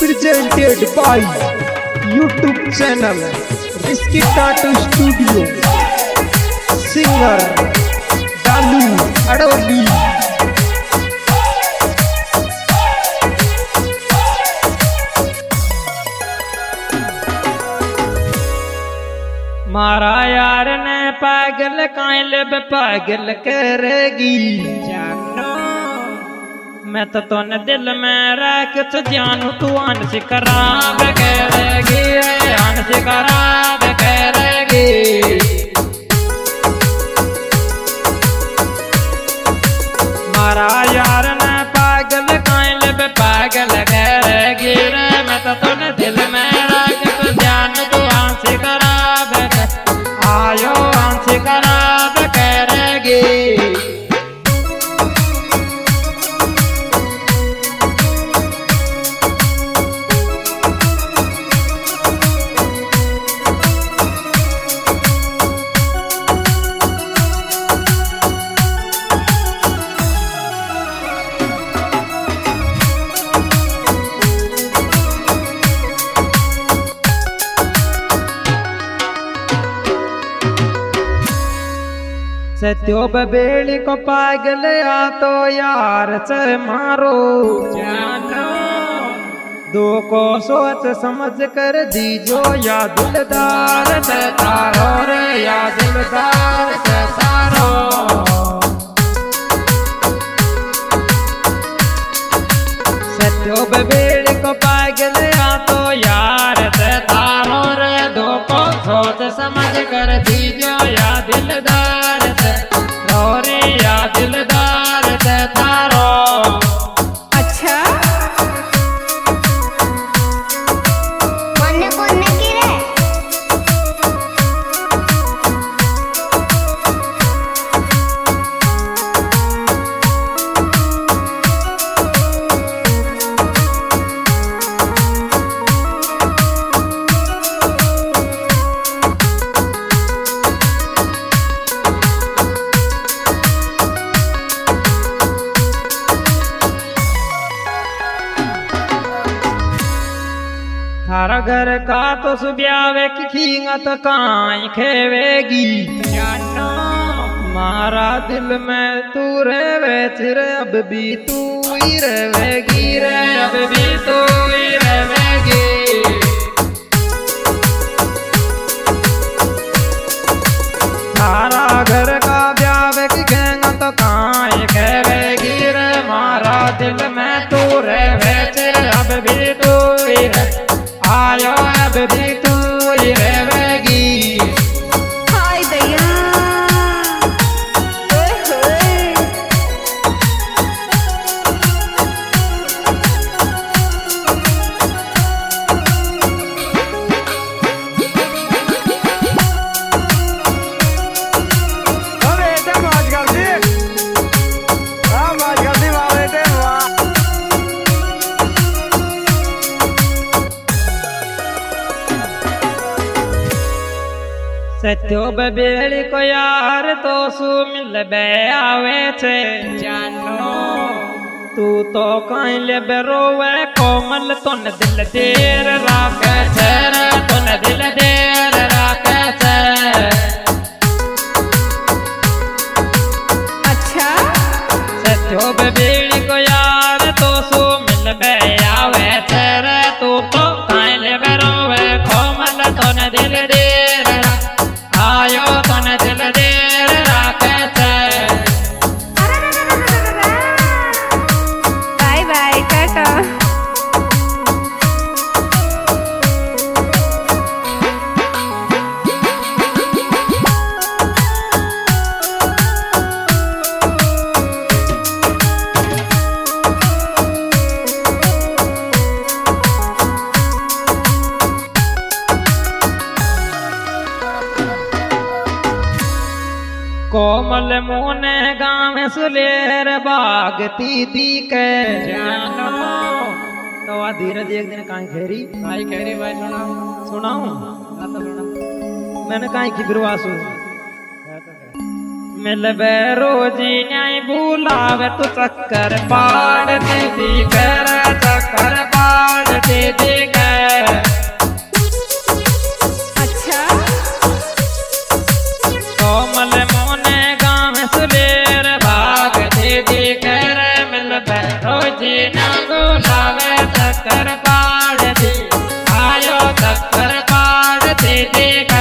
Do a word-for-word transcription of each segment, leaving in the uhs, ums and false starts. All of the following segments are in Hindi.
presented by YouTube channel Risky Tattoo Studio. Singer Dalu Adoli. मारा यार ने पागल कायल बे पागल करेगी जानो मैं तो तोने दिल में रख तो जानू तू आन से खराब करेगी आन से खराब करेगी। मारा यार ने पागल कायल बे पागल करेगी रे मैं तो तोने दिल में रख तो जानू तू आन से खराब आयो आन से खराब करेगी। सत्यो बेली को पागल या तो यार से मारो जानो दो को सोच समझ कर दीजो या दिलदार से तारो रे या दिलदार से तारो। सत्यो बेली को पागल या तो यार से तारो रे दो को सोच समझ कर दीजो या दिलदार या दिलदार से तारो। अच्छा कौन कौन की रे थारा घर का तो सुब्यावे की खींगत काई खेवेगी जानो मारा दिल में तू रेवे चिरे अब भी तू ही रेवेगी रे अब भी तू ही रेवेगी। थारा घर का ब्यावे की खींगत काई खेवेगी रे मारा दिल में तू रेवे चिरे अब भी तू ही रे आयो अब भी तू ही रहेगी। हाय दया ओए होए अरे ते मौज कर दी हां मौज कर दी वाह बेटे वाह। सत्यो बेली को यार तो सु मिल बे आवे छे जानो तू तो कहीं ले बेरोवे कोमल तोन दिल देर राखे छे रे तोन दिल देर राखे छे। अच्छा सत्यो बेली को यार तो सु मिल बे आवे छे रे तू तो कहीं ले बेरोवे कोमल तोन दिल देर आयो तन दिल देर राखे छे। Bye bye Tata. कोमल मोने गाँव सुलेर बागती दी के जानो तो आ धीरज एक दिन काई खेरी काई खेरी भाई सुना सुनाऊं ना तो सुना मैंने काई की बिरवासु मिल बे रोजी न्याय बुलावे तू चक्कर पाड़ दी कर चक्कर पाड़ दे देगा। अच्छा कोमल मोने गाँव सुलेर भाग दे देगा रे मिल रोजी ना गुलावे तकर पाड़ दे आयो तकर पाड़ दे देगा।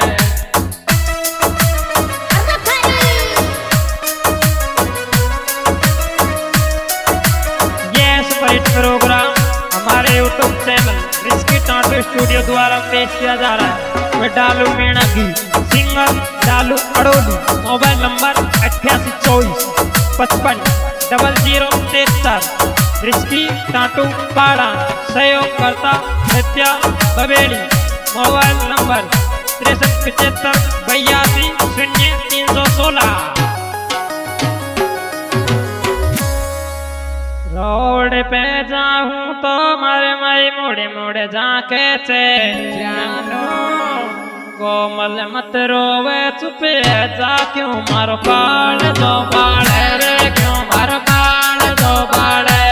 प्रोग्राम हमारे YouTube channel Risky Tattoo Studio द्वारा पेश किया जा रहा है। मैं डालू मीणा की सिंगर डालू अड़ोली। मोबाइल नंबर अट्ठासी चौबीस पचपन डबल जीरो तिहत्तर। रिस्की टाटू पाड़ा सहयोगकर्ता नित्या बबेड़ी। मोबाइल नंबर तिरसठ पचहत्तर बयासी शून्य तीन सौ सोलह। रोड पे जाऊं तो मारे माई मोड़े मोड़े जाके चे जानो कोमल मत रोवे चुपे जा क्यों मारो काल दो बाड़े रे क्यों मारो काल दो बाड़े।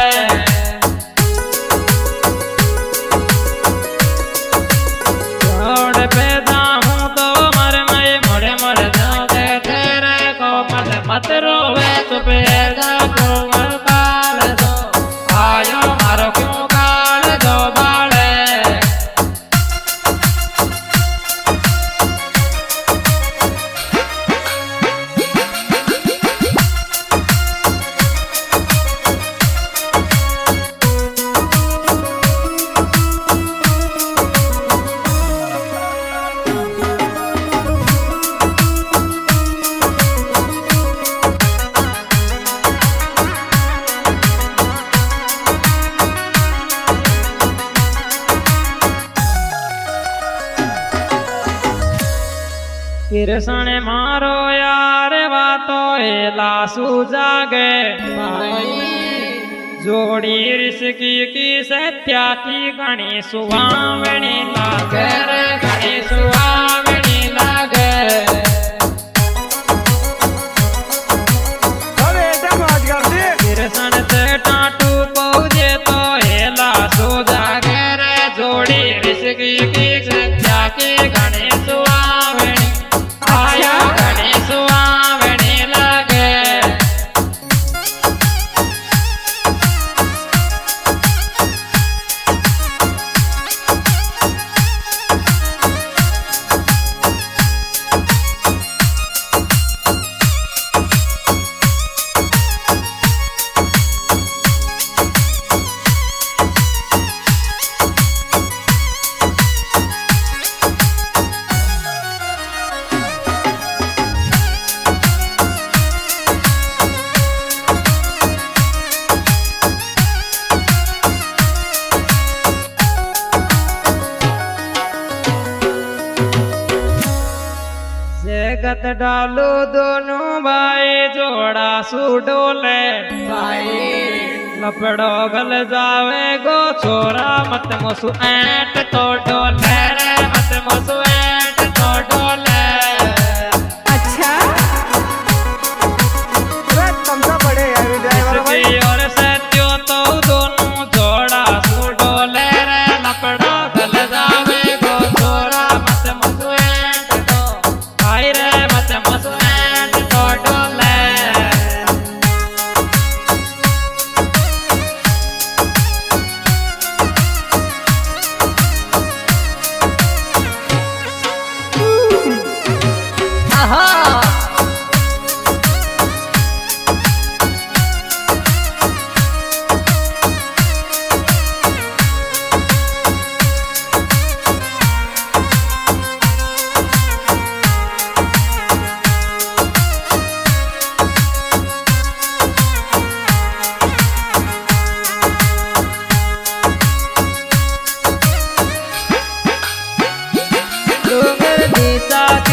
रोड पे जाऊं तो मारे माई मोड़े मोड़े जाके चे रे कोमल मत रोवे चुपे जा क्यों मारो काल दो आयो मारो क्यों काल दो बाड़े। कृष्ण मारो यार बातो लासू जागे जोड़ी ऋषि की सत्या की गणी सुहावणी लागे रे गणी सुहावणी लागे। अरे एकदम आज कर दे कृष्ण से टाटू पहुँचे तो लासू जागे रे जोड़ी ऋषि की सत्या की गणी सुहावणी आया गणी सुहावणी लागे। जगत डालो दोनों भाई जोड़ा सुडोले भाई लपड़ो गल जावे गो छोरा मत मोसु ऐट तो डोले रे मत मोसु ऐट तो डोले। अच्छा तमसा पड़े यार ड्राइवर भाई और सत्यो तो दोनों जोड़ा सुडोले रे लपड़ो गल जावे गो छोरा मत मोसु ऐट तो भाई रे मत मोसु ऐट तो डोले। डोंगर देता